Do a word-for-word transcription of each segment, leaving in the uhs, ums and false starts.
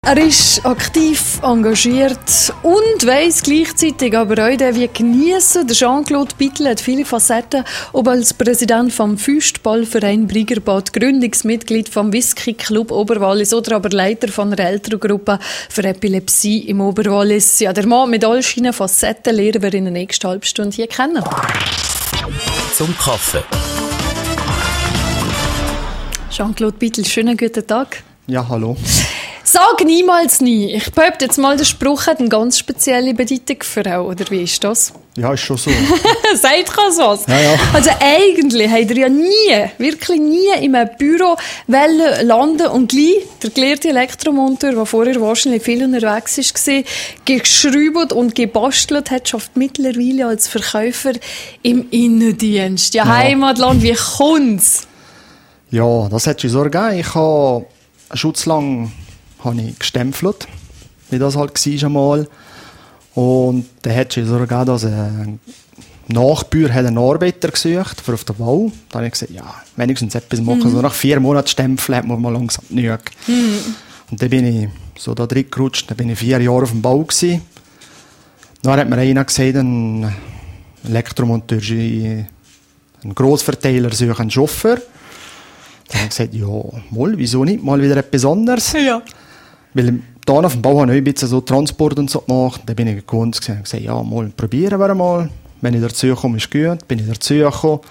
Er ist aktiv, engagiert und weiss gleichzeitig aber auch, wie geniessen. Der Jean-Claude Bittel hat viele Facetten, ob als Präsident vom Fußballverein Briegerbad, Gründungsmitglied vom Whisky Club Oberwallis oder aber Leiter von einer Elterngruppe für Epilepsie im Oberwallis. Ja, der Mann mit all seinen Facetten lernen wir in der nächsten halben Stunde hier kennen. Zum Kaffee. Jean-Claude Bittel, schönen guten Tag. Ja, hallo. Sag niemals nie. Ich behaupte jetzt mal, der Spruch hat eine ganz spezielle Bedeutung für auch, oder wie ist das? Ja, ist schon so. Sagt ihr was? Ja, ja. Also eigentlich habt ihr ja nie, wirklich nie in einem Büro wollen landen und gleich der gelehrte Elektromonteur, der vorher wahrscheinlich viel unterwegs war, geschraubt und gebastelt hat, schafft mittlerweile als Verkäufer im Innendienst. Ja, ja. Heimatland, wie kommt's? Ja, das hat schon so gegeben. Ich habe schutzlang habe ich gestempelt, wie das halt war einmal. Und dann hat es so gegeben, dass ein Nachbauer einen Arbeiter gesucht für auf den Bau. Da habe ich gesagt, ja, wenigstens etwas machen. Mhm. So nach vier Monaten Stempeln hat man mal langsam genug. Mhm. Und dann bin ich so da drin gerutscht. Dann bin ich vier Jahre auf dem Bau gewesen. Dann hat mir einer gesagt, ein Elektromonteur, ein Grossverteiler sucht einen Chauffeur. Dann habe ich gesagt, ja, mal, wieso nicht? Mal wieder etwas anderes. Ja. Weil hier auf dem Bau habe ich ein bisschen so Transport und so gemacht. Dann bin ich gewohnt und habe gesagt, ja, mal, probieren wir mal. Wenn ich dazu komme, ist gut. Bin ich dazu gekommen.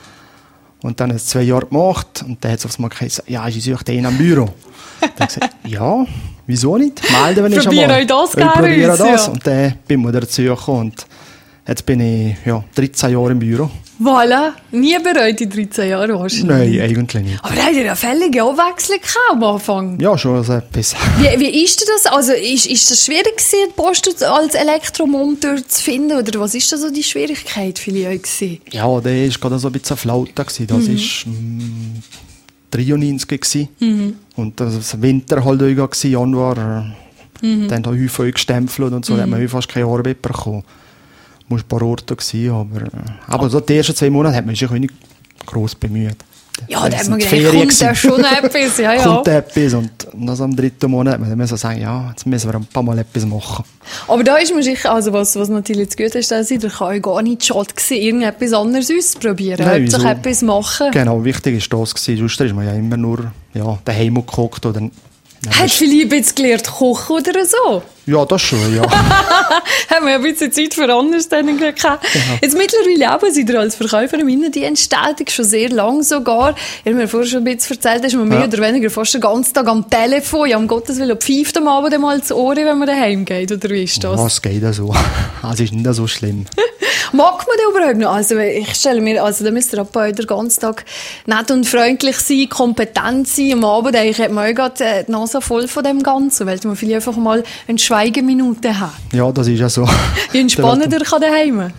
Und dann hat es zwei Jahre gemacht. Und dann hat es aufs Mal gesagt, ja, ich suche einen am Büro. Dann habe ich gesagt, ja, wieso nicht? Melden wir nicht einmal. Probieren euch das gerne. Probieren das. Ja. Und dann bin ich dazu gekommen. Und jetzt bin ich ja, dreizehn Jahre im Büro. Voilà. Nie bereut die dreizehn Jahre wahrscheinlich. Nein, eigentlich nicht. Aber da habt ihr ja völlige Abwechslung am Anfang. Ja, schon so etwas. Wie, wie ist das? Also, ist, ist das schwierig gewesen, die Post als Elektromonteur zu finden? Oder was ist da so die Schwierigkeit für euch gewesen? Ja, der war gerade so ein bisschen Flaute. Das war mhm. mm, dreiundneunzig. Mhm. Und das Winter halt auch, Januar. Mhm. Dann hat er häufig gestempelt und so. Mhm. Da hat man fast keine Arbeit bekommen. Ich war ein paar Orte gewesen, aber, aber so die ersten zwei Monate hat man sich auch nicht gross bemüht. Ja, da hat man gedacht, kommt ja schon etwas. Ja, ja. Kommt etwas und nach am dritten Monat hat man dann so sagen, ja, jetzt müssen wir ein paar Mal etwas machen. Aber da ist man sicher, also was, was natürlich zu gut ist, dass da kann ja gar nicht schade gewesen, irgendetwas anderes auszuprobieren, hauptsächlich etwas machen. Genau, wichtig war das gewesen, sonst ist man ja immer nur ja, daheim gekocht oder... Ja, hat Philipp jetzt gelernt kochen oder so? Ja, das schon, ja. Haben wir ja ein bisschen Zeit für anderes dann gehabt. Genau. Jetzt mittlerweile auch, seid ihr als Verkäufer im Innendienst tätig, schon sehr lang sogar. Ihr habt mir vorher schon ein bisschen erzählt, dass man ja. mehr oder weniger fast den ganzen Tag am Telefon, ja, um Gottes Willen, pfeift am Abend mal zu Ohren, wenn man daheim geht, oder wie ist das? Ja, es geht ja so. Es ist nicht so schlimm. Mag man das überhaupt noch? Also, ich stelle mir, also, da müsst ihr ab den ganzen Tag nett und freundlich sein, kompetent sein. Am Abend, eigentlich hat man auch gerade die Nase voll von dem Ganzen, weil man vielleicht einfach mal eine Schweigeminute hat. Ja, das ist ja so. Wie entspannen ihr daheim?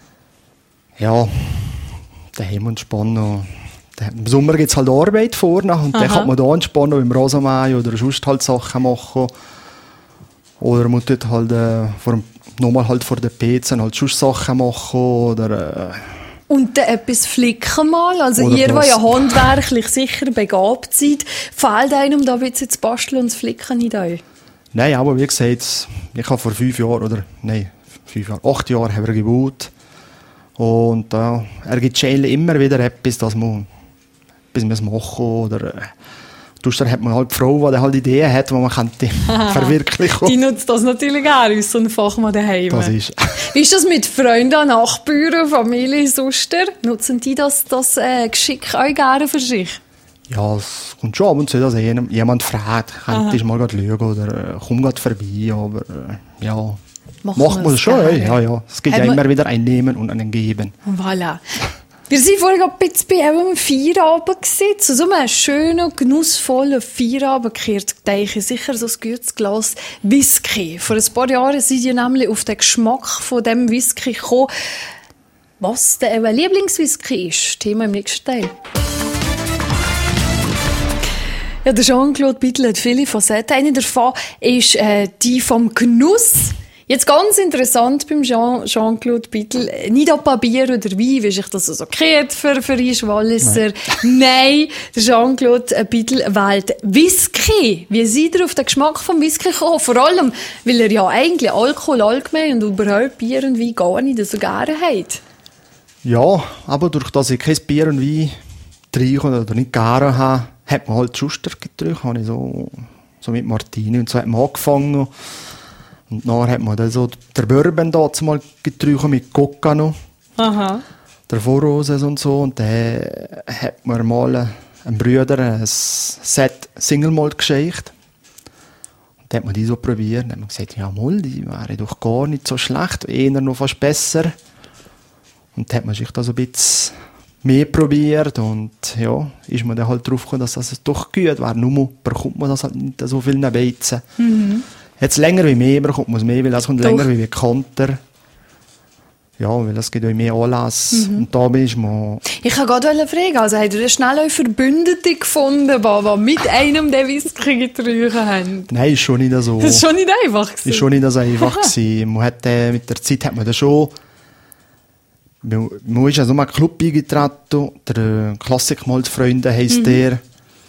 Ja, daheim entspannen. Im Sommer gibt es halt Arbeit vorne und Aha. dann kann man da entspannen, beim Rasenmähen oder sonst halt Sachen machen. Oder man tut halt äh, vor, nochmal halt vor den P C halt sonst Sachen machen oder... Äh, und dann etwas flicken mal. Also oder ihr, die ja handwerklich sicher begabt seid, fehlt einem da ein bisschen zu basteln und zu flicken nicht euch? Nein, aber wie gesagt, ich habe vor fünf Jahren, oder nein, fünf Jahre, acht Jahren haben wir gebaut. Und äh, er gibt immer wieder etwas, dass man etwas machen oder... Äh, Dann hat man halt die Frau, die halt Ideen hat, die man könnte verwirklichen. Die nutzt das natürlich auch, aus so einem Fachmann daheim. Das ist. Wie ist das mit Freunden, Nachbarn, Familie, sonst? Nutzen die das, das äh, Geschick auch gerne für sich? Ja, es kommt schon ab und zu, dass jemand fragt, könntest du mal schauen oder äh, komm gerade vorbei, aber äh, ja, macht man es schon. Ja, ja. Es gibt hat ja immer wieder ein Nehmen und ein Geben. Voilà. Wir waren vorhin ein bisschen bei einem Feierabend gewesen. Zu so einem schönen, genussvollen Feierabend gehört, denke ich, sicher so ein gutes Glas Whisky. Vor ein paar Jahren sind ihr nämlich auf den Geschmack von diesem Whisky gekommen. Was der Lieblingswhisky ist, Thema im nächsten Teil. Ja, der Jean-Claude Bittel hat viele Facetten. Eine davon ist äh, die vom Genuss. Jetzt ganz interessant beim Jean, Jean-Claude Bittel, nicht ob Bier oder Wein, wie sich das so kehrt für, für Isch Walliser. Nein. Nein, der Jean-Claude Bittel wählt Whisky. Wie seid ihr auf den Geschmack vom Whisky gekommen? Vor allem, weil er ja eigentlich Alkohol allgemein und überhaupt Bier und Wein gar nicht so gerne hat. Ja, aber durch das ich kein Bier und Wein trinke oder nicht gerne habe, hat man halt Schuster getrunken. Habe ich so, so mit Martini und so hat man angefangen. Und dann hat man dann so der Bourbon dazu mal getrunken mit Coca noch. Aha. Der Vorroses und so. Und dann hat man mal einem Bruder ein Set Single Malt geschenkt. Und dann hat man die so probiert. Und dann hat man gesagt, ja mal, die wäre doch gar nicht so schlecht, eher noch fast besser. Und dann hat man sich da so ein bisschen mehr probiert. Und ja, ist man dann halt drauf gekommen, dass das doch gut wäre. Nur bekommt man das halt nicht so viel Weizen. Mhm. Jetzt länger wie mehr, bekommt man es mehr, weil es kommt Doch. länger wie bekannter. Ja, weil es gibt auch mehr Anlass. Mhm. Und da bin ich mal... Ich kann gerade fragen, also habt ihr schnell eure Verbündete gefunden, die mit einem den Whisky getrunken haben? Nein, ist schon nicht so. Das ist schon nicht einfach gewesen. Ist schon nicht so einfach gewesen. Man hat, äh, mit der Zeit hat man da schon... Man, man ist ja so mal einen Club beigetreten, der Klassikmalzfreunde heisst mhm. der.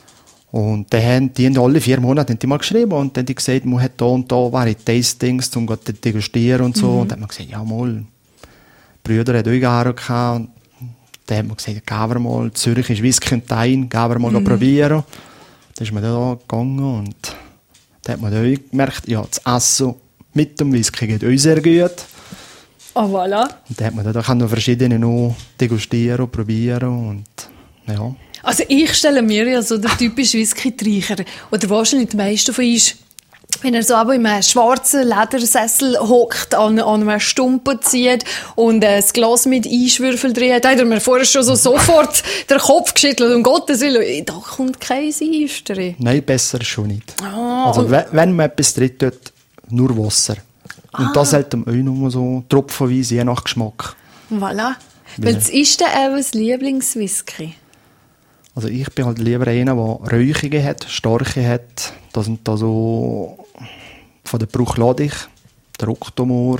Und die haben, die haben alle vier Monate die mal geschrieben und dann haben die gesagt, man hat da und da wäre Tastings, um zu degustieren und so. Mhm. Und dann hat man gesagt, ja mal, Brüder hat auch gerne gehabt. Und dann hat man gesagt, gehen wir mal, Zürich ist Whisky und Wein, gehen wir mal mhm. probieren. Dann ist man da gegangen und dann hat man dann auch gemerkt, ja, das Essen mit dem Whisky geht auch sehr gut. Oh, voilà. Und dann hat man dann, da kann man verschiedene noch degustieren und probieren und ja. Also ich stelle mir ja so den typischen Whisky-Trinker, oder wahrscheinlich die meisten von uns, wenn er so aber in einem schwarzen Ledersessel hockt, an, an einem Stumpen zieht und äh, das Glas mit Einschwürfel drin hat, hat er mir vorher schon so sofort den Kopf geschüttelt, um Gottes Willen, da kommt kein Eis drin. Nein, besser schon nicht. Ah, also wenn, wenn man etwas drin tut, nur Wasser. Und ah. das sollte man auch nur so tropfenweise, je nach Geschmack. Voilà. Weil es ist dann auch das Lieblingswhisky. Also ich bin halt lieber einer, der Räuchige hat, starke hat. Das sind da so von der Bruchladich, der Octomore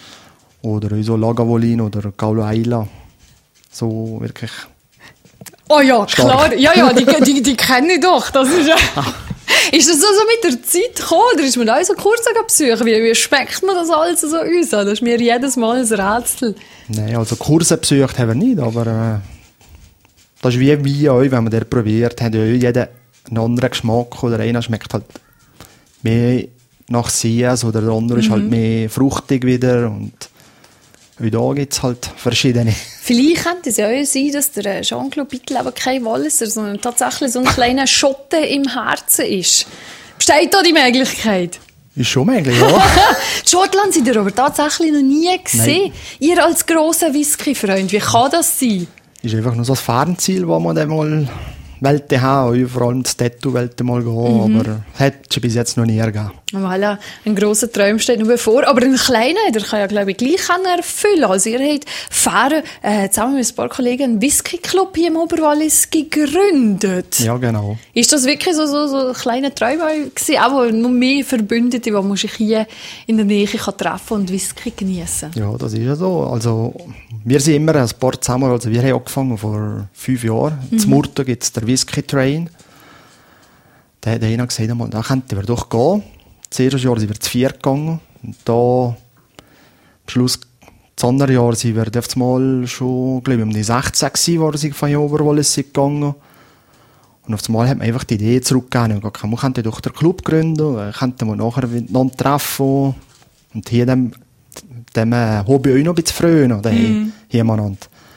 oder so Lagavulin oder Gaulo Ayla. So wirklich. Oh ja, stark. Klar. Ja, ja, die, die, die kenne ich doch. Das ist ja... Ist das so, so mit der Zeit gekommen, oder ist man da so Kurse besuchen? Wie, wie schmeckt man das alles so uns? Das ist mir jedes Mal ein Rätsel. Nein, also Kurse besucht haben wir nicht, aber äh, das ist wie Wein, wenn man den probiert, hat ja jeder einen anderen Geschmack, oder einer schmeckt halt mehr nach Sies, oder der andere mhm. ist halt mehr fruchtig wieder, und auch da gibt es halt verschiedene. Vielleicht könnte es ja auch sein, dass der Jean-Claude Bittel aber kein Walliser, sondern tatsächlich so ein kleiner Schotte im Herzen ist. Besteht da die Möglichkeit? Ist schon möglich, ja. Schottland sind ihr aber tatsächlich noch nie gesehen. Nein. Ihr als grosser Whisky-Freund, wie kann das sein? Ist einfach nur so ein Fernziel, wo man dann mal Welt haben, vor allem das Tattoo-Welt mal gehen, mhm. aber es hat es bis jetzt noch nie gegeben. Voilà. Ein grosser Traum steht noch bevor, aber einen kleinen, der kann ja, glaube ich, gleich erfüllen. Also ihr habt Fähren, äh, zusammen mit ein paar Kollegen einen Whisky-Club hier im Oberwallis gegründet. Ja, genau. Ist das wirklich so, so, so ein kleiner Traum gewesen, auch noch mehr Verbündete, die man sich hier in der Nähe kann treffen und Whisky genießen? Ja, das ist ja so. Also, wir sind immer ein paar zusammen, also wir haben angefangen vor fünf Jahren. Mhm. Zum Murten gibt es den Whisky Train. Da hat einer gesagt, da könnten wir doch gehen. Das erste Jahr sind wir zu vier gegangen. Und da, am Schluss, das andere Jahr, sind wir auf einmal schon, glaube ich, um die sechzehn gewesen, wo wir von Oberwallis gegangen. Und auf einmal hat man einfach die Idee zurückgegeben. Und gesagt, man könnte doch den Club gründen, könnten wir nachher miteinander treffen. Und hier dem, dem Hobby auch noch ein bisschen frönen, oder mhm. hier miteinander.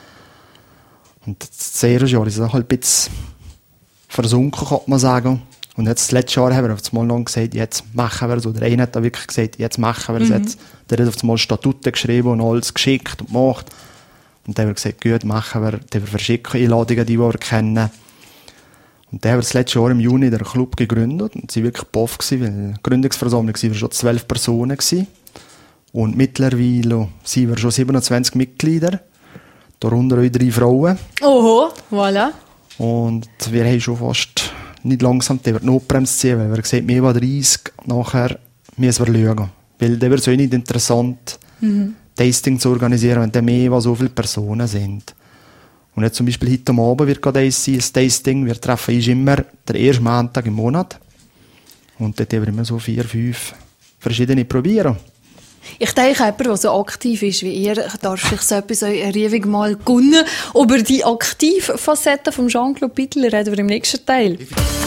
Und das erste Jahr ist es halt ein bisschen versunken, kann man sagen. Und jetzt, das letzte Jahr haben wir auf einmal noch gesagt, jetzt machen wir es. Oder einer hat da wirklich gesagt, jetzt machen wir es. Mhm. Jetzt. Der hat auf einmal Statuten geschrieben und alles geschickt und gemacht. Und dann haben wir gesagt, gut, machen wir. Dann wir verschicken Einladungen, die wir kennen. Und dann haben wir das letzte Jahr im Juni den Club gegründet. Und sie waren wirklich baff gewesen, weil die Gründungsversammlung waren schon zwölf Personen gewesen. Und mittlerweile sind wir schon siebenundzwanzig Mitglieder. Darunter auch drei Frauen. Oho, voilà. Und wir haben schon fast nicht langsam die Notbremse ziehen, weil wir gesagt, mehr als dreißig, nachher müssen wir schauen. Weil dann wird es auch nicht interessant, mhm. Tasting zu organisieren, wenn dann mehr als so viele Personen sind. Und jetzt zum Beispiel heute Abend wird gerade eins sein, ein Tasting. Wir treffen uns immer den ersten Montag im Monat. Und dort haben wir immer so vier, fünf verschiedene probieren. Ich denke, jemand, der so aktiv ist wie ihr, darf sich so etwas riewig mal gönnen. Über die Aktivfacette von Jean-Claude Bittler reden wir im nächsten Teil.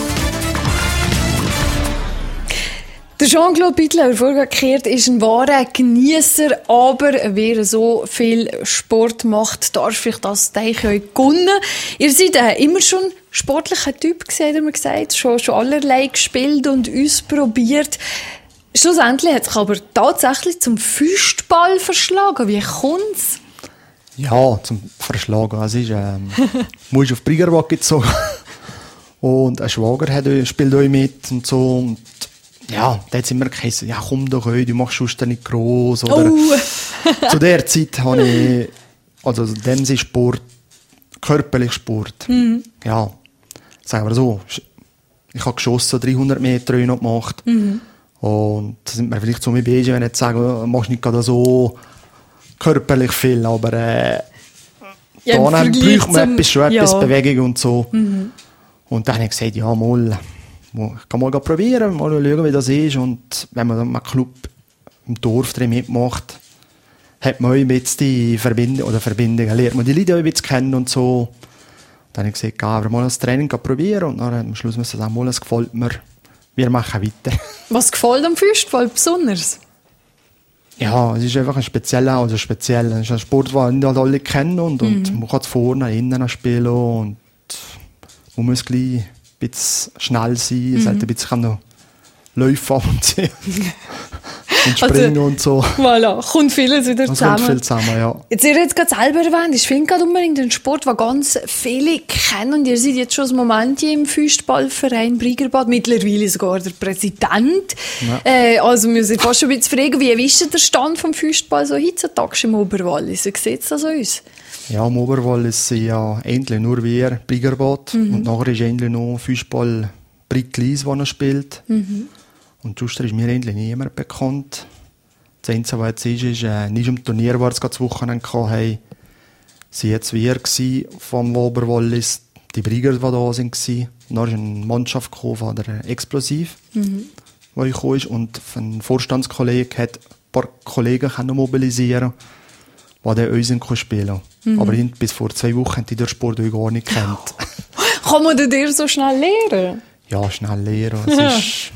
Der Jean-Claude Bittler, vorgekehrt, ist ein wahrer Genießer, aber wer so viel Sport macht, darf ich das, denke ich, euch gönnen. Ihr seid äh, immer schon ein sportlicher Typ gewesen, hat er mir gesagt, schon, schon allerlei gespielt und ausprobiert. Schlussendlich hat sich aber tatsächlich zum Fußball verschlagen. Wie kommt's? Ja, zum Verschlagen. Es ist, ähm, musst auf Briggerwack gezogen. Und ein Schwager hat, spielt auch mit und so. Und ja, da hat es immer geheißen, ja komm doch heim, du machst sonst nicht gross. Oder oh. Zu der Zeit habe ich, also in dem Sinne Sport, körperlich Sport. Mhm. Ja, sagen wir so, ich habe geschossen, dreihundert Meter noch gemacht. Mhm. Und da sind wir vielleicht so mit Beige, wenn ich jetzt sage, du machst nicht gerade so körperlich viel, aber äh, ja, da braucht man etwas, schon etwas ja. Bewegung und so. Mhm. Und dann habe ich gesagt, ja mal, ich kann mal probieren, mal schauen, wie das ist. Und wenn man dann einen Club im Dorf drin mitmacht, hat man auch ein bisschen die Verbindung, oder Verbindungen, lernt man die Leute auch ein bisschen kennen und so. Dann habe ich gesagt, gehen wir mal das Training probieren. Und dann am Schluss müssen wir sagen, mal, es gefällt mir. Wir machen weiter. Was gefällt am Fußball besonders? Ja, es ist einfach ein spezieller, also speziell. Es ist ein Sport, den nicht alle kennen und, mhm. und man kann vorne, innen spielen und man muss gleich ein bisschen schnell sein, mhm. es sollte ein bisschen noch laufen und sehen. Und springen also, und so. Voilà, kommt vieles wieder das zusammen. Kommt viel zusammen, ja. Jetzt, ihr habt jetzt gerade selber erwähnt, ich finde gerade unbedingt einen Sport, den ganz viele kennen. Und ihr seid jetzt schon ein Moment hier im Fußballverein Briggerbad, mittlerweile sogar der Präsident. Ja. Äh, also wir müssen fast schon ein bisschen fragen, wie ist der Stand vom Fußball so heutzutage im Oberwallis? Wie sieht es das aus? Ja, im Oberwallis sind ja endlich nur wir Briggerbad. Mhm. Und nachher ist endlich noch Fußball Bricklis, der er spielt. Mhm. Und sonst ist mir endlich niemand bekannt. Das Einzige, was jetzt ist, ist, äh, nicht im Turnier, das wir das Wochenende hatten, waren jetzt wir vom Oberwallis, die Brigger, die da waren. Dann ist eine Mannschaft von der Explosiv, mhm. die gekommen ist. Und ein Vorstandskollege hat ein paar Kollegen mobilisieren können, die uns spielen können. Mhm. Aber bis vor zwei Wochen haben die den Sport gar nicht kennt. Kann man dir so schnell lernen? Ja, schnell lernen. Es ist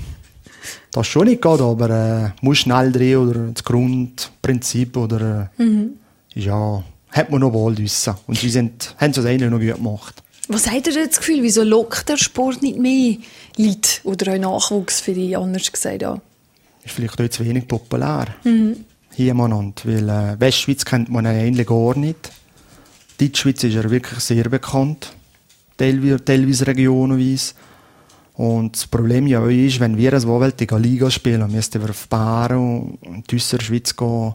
das schon nicht geht, aber äh, muss schnell drehen oder das Grundprinzip oder äh, mhm. ja, hat man noch bald wissen. Und sie sind, haben es eigentlich noch gut gemacht. Was habt ihr das Gefühl, wieso lockt der Sport nicht mehr Leute oder auch Nachwuchs für die, anders gesagt? Ja. Ist vielleicht auch zu wenig populär mhm. hier miteinander, weil äh, Westschweiz kennt man eigentlich gar nicht. Die Deutschschweiz ist ja wirklich sehr bekannt, teilweise, teilweise regionenweise. Und das Problem ja ist, wenn wir eine zweiwältige Liga spielen, müssen wir auf Baren und in die Schweiz gehen.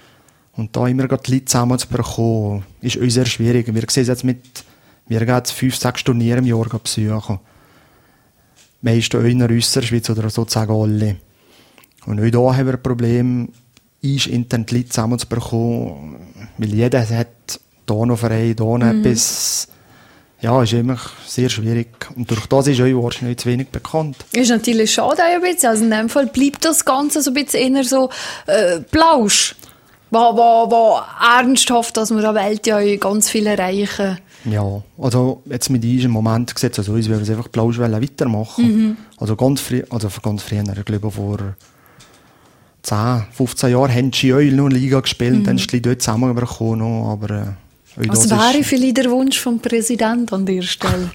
Und da immer die Leute zusammen zu bekommen, ist uns sehr schwierig. Wir sehen es jetzt mit, wir gehen jetzt fünf, sechs Turniere im Jahr besuchen. Meist auch in der Schweiz oder sozusagen alle. Und auch da haben wir ein Problem, ist intern die Leute zusammen zu bekommen, weil jeder hat hier noch Verein, hier noch mhm. etwas. Ja, ist immer sehr schwierig. Und durch das ist euch wahrscheinlich zu wenig bekannt. Ist natürlich schade ein bisschen. Also in dem Fall bleibt das Ganze so ein bisschen eher so äh, Plausch. War, war, war ernsthaft, dass wir an der Welt ja ganz viel erreichen. Ja, also jetzt mit diesem Moment gesetzt, also uns, wir es einfach Plausch weitermachen. Mhm. Also ganz früh, also ganz früher, ich glaube vor zehn, fünfzehn Jahren haben sie euch noch eine Liga gespielt, mhm. dann sind die dort zusammengekommen, aber äh, was wäre vielleicht der Wunsch vom Präsidenten an dieser Stelle?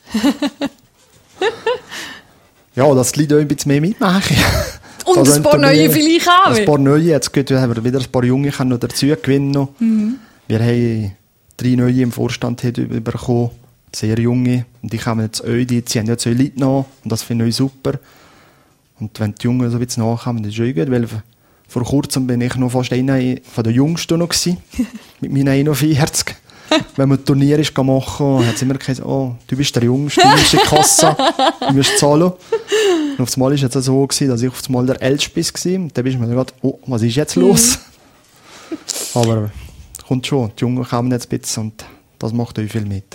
Ja, dass die Leute auch ein bisschen mehr mitmachen. Und also ein paar neue vielleicht auch. Ein paar neue, jetzt haben wir wieder ein paar Junge noch dazu gewinnen. Mhm. Wir haben drei neue im Vorstand bekommen, sehr junge. Und die kommen jetzt auch, die ziehen jetzt auch Leute nach. Und das finde ich super. Und wenn die Jungen so ein bisschen nachkommen, das ist auch gut, weil vor kurzem bin ich noch fast einer von den Jüngsten noch gewesen, mit meinen einundvierzig. wenn man Turnier ist machen, hat sie immer gesagt, oh, du bist der Jüngste, du bist in die Kasse, du musst zahlen. Und auf einmal war es so, gewesen, dass ich auf einmal der Älteste war. Und dann bist du mir gedacht, oh, was ist jetzt los? Mhm. Aber kommt schon, die Jungen kommen jetzt ein bisschen und das macht euch viel mit.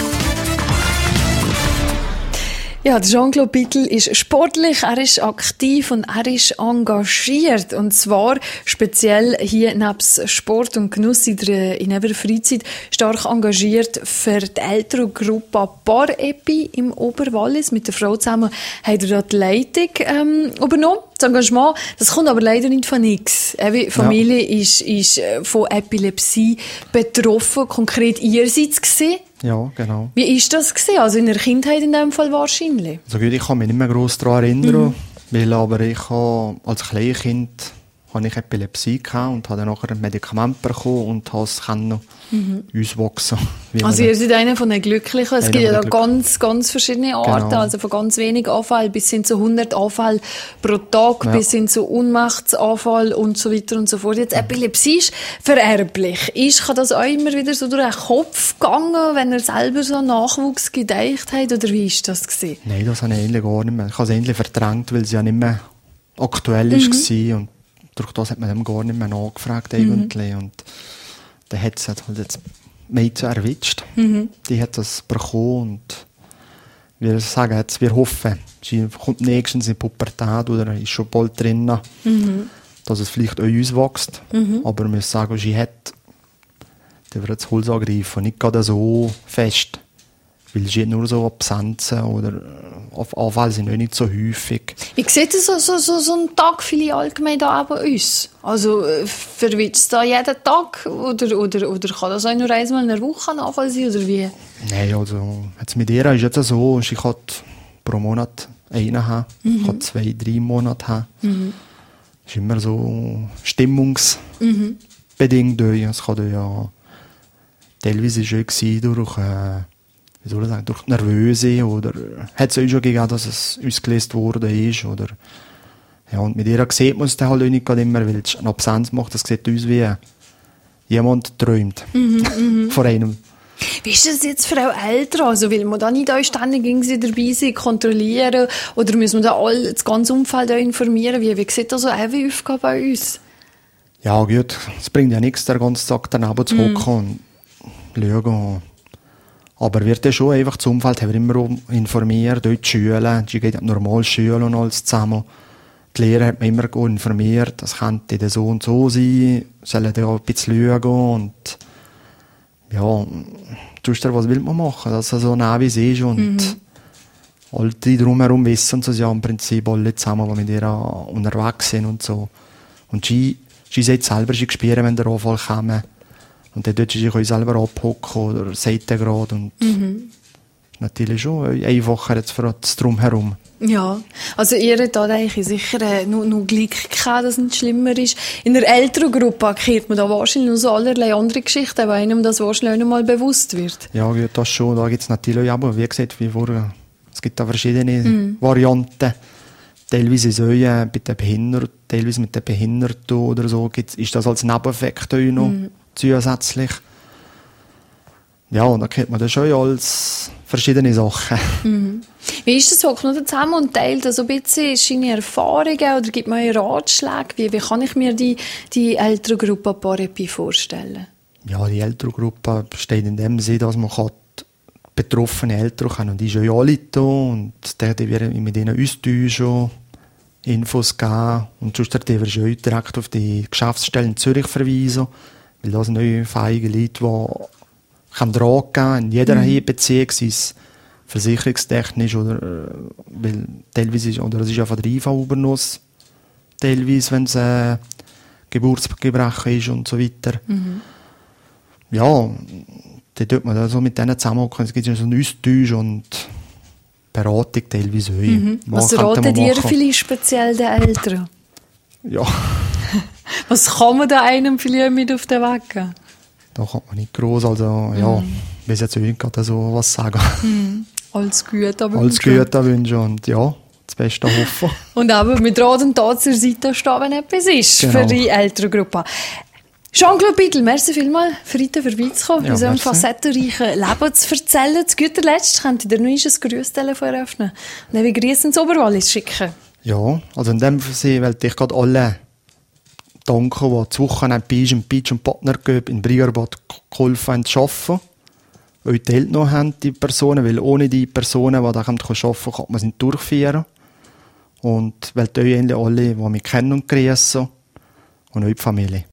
Ja, Jean-Claude Bittel ist sportlich, er ist aktiv und er ist engagiert. Und zwar speziell hier nebst Sport und Genuss in der, in der Freizeit stark engagiert für die Elterngruppe Bar-Epi im Oberwallis. Mit der Frau zusammen hat er dort die Leitung ähm, übernommen. Das Engagement, das kommt aber leider nicht von nichts. Die Familie ja. ist, ist von Epilepsie betroffen, konkret ihrerseits gewesen. Ja, genau. Wie war das gewesen? Also in der Kindheit in dem Fall wahrscheinlich? Also gut, ich kann mich nicht mehr gross daran erinnern, mhm. weil aber ich habe, als Kleinkind hatte ich Epilepsie und habe dann nachher ein Medikament bekommen und habe es noch mhm. auswachsen. Also ihr seid einer von den Glücklichen. Es gibt ja da ganz, ganz verschiedene Arten, genau. Also von ganz wenig Anfall bis hin zu hundert Anfall pro Tag, ja. bis hin zu Ohnmachtsanfall und so weiter und so fort. Jetzt Epilepsie ist vererblich. Ist, kann das auch immer wieder so durch den Kopf gegangen, wenn er selber so Nachwuchs gedeicht hat, oder wie war das gewesen? Nein, das habe ich eigentlich gar nicht mehr. Ich habe es eigentlich verdrängt, weil es ja nicht mehr aktuell mhm. war und durch das hat man dem gar nicht mehr nachgefragt eigentlich. Mhm. Und dann hat es halt jetzt Mädchen erwischt. Mhm. Die hat das bekommen und wir sagen jetzt, wir hoffen, sie kommt nächstens in die Pubertät oder ist schon bald drin, mhm. dass es vielleicht auch uns wächst. Mhm. Aber wir müssen sagen, sie hat, die wird das Holz angreifen, nicht gerade so fest. Weil sie nur so Absenzen oder auf Anfall sind auch nicht so häufig. Wie sieht so, so, so, so ein Tag viele allgemein da bei uns? Also verwitscht es da jeden Tag oder, oder, oder kann das auch nur einmal in der Woche ein Anfall sein oder wie? Nein, also jetzt mit ihr ist es jetzt so, ich kann pro Monat einen haben, mhm. ich kann zwei, drei Monate haben. Mhm. Das ist immer so stimmungsbedingt. Mhm. Es kann ja teilweise schon gewesen durch äh, wie soll ich sagen, durch Nervöse oder hat es euch schon gegeben, dass es ausgelöst worden ist oder ja, und mit ihr sieht man es dann halt auch nicht immer, weil es eine Absenz macht, das sieht aus wie jemand träumt mhm, von einem. Wie ist das jetzt für auch Eltern? Also will man da nicht auch ständig irgendwie dabei sein, kontrollieren oder müssen wir da all, das ganze Umfeld auch informieren? Wie, wie sieht das so eine Aufgabe bei uns? Ja gut, es bringt ja nichts, den ganzen Tag daneben zu hocken mhm. und schauen. Aber wird ja schon einfach das Umfeld haben wir immer informiert, dort die Schule, die geht normal Schule und alles zusammen. Die Lehrer hat man immer informiert, das könnte so und so sein, sollen da ein bisschen schauen und ja, sonst was will man machen, dass es so nah wie es ist und mhm. alle die drumherum wissen es ja im Prinzip alle zusammen, die mit ihr unterwegs sind und so. Und sie, sie sagt selber, sie spüren, wenn der Anfall kommt. Und dann tut sie sich selber abhocken oder Seite gerade. Und mhm. natürlich schon einfacher jetzt für das Drumherum. Ja, also ihr habt da eigentlich sicher äh, noch, noch Glück gehabt, dass es nicht schlimmer ist. In der Elterngruppe erkennt man da wahrscheinlich noch so allerlei andere Geschichten, weil einem das wahrscheinlich noch mal bewusst wird. Ja, das schon. Da gibt es natürlich, aber wie gesagt, wie vorher, es gibt da verschiedene mhm. Varianten. Teilweise so äh, bei den Behinderten, teilweise mit den Behinderten oder so, gibt's, ist das als Nebeneffekt noch. Mhm. Zusätzlich. Ja, und da kennt man das schon als verschiedene Sachen. Mhm. Wie ist das so? Kommt man zusammen und teilt so ein bisschen seine Erfahrungen oder gibt man Ratschläge? Wie, wie kann ich mir die, die Elterngruppe Bar-Epi vorstellen? Ja, die Elterngruppe besteht in dem Sinne, dass man betroffene Eltern kann und die sind ja alle da und da wir mit ihnen austauschen, Infos geben und sonst werden wir schon direkt auf die Geschäftsstellen in Zürich verweisen. Weil das sind neue feige Leute, die kann dran gehen in jeder mhm. Beziehung, sei es versicherungstechnisch oder weil teilweise oder es ist ja von der I V A übernommen, teilweise, wenn es äh, Geburtsgebrechen ist und so weiter. Mhm. Ja, dann tut man da so mit denen zusammenkommen. Es gibt ja so einen Austausch und Beratung teilweise. Mhm. Was raten dir vielleicht speziell den Eltern? Ja. Was kann man da einem vielleicht mit auf den Weg geben? Da kann man nicht gross, also ja, mm. ich will jetzt nicht gerade so was sagen. Mm. Alles Gute wünschen. Alles Gute wünschen und ja, das Beste hoffen. Und aber mit Rat und Tat zur Seite stehen, wenn etwas ist genau. für die Elterngruppe. Jean-Claude Bittel, merci vielmals für heute vorbeizukommen, Ja, in so einem merci. facettenreichen Leben zu erzählen. Zu guter Letzt könnt ihr noch ein Grüßtelefon eröffnen und dann wie Grüße ins Oberwallis schicken. Ja, also in dem Sinne wollte ich gerade alle danken, die das Wochenende bei uns im Beach und Partner in Briegerbad geholfen haben zu arbeiten. Weil die Geld noch haben, die Personen, weil ohne die Personen, die da arbeiten können, kann man es nicht durchführen. Und weil euch alle, die mich kennen und grüßen und eure Familie.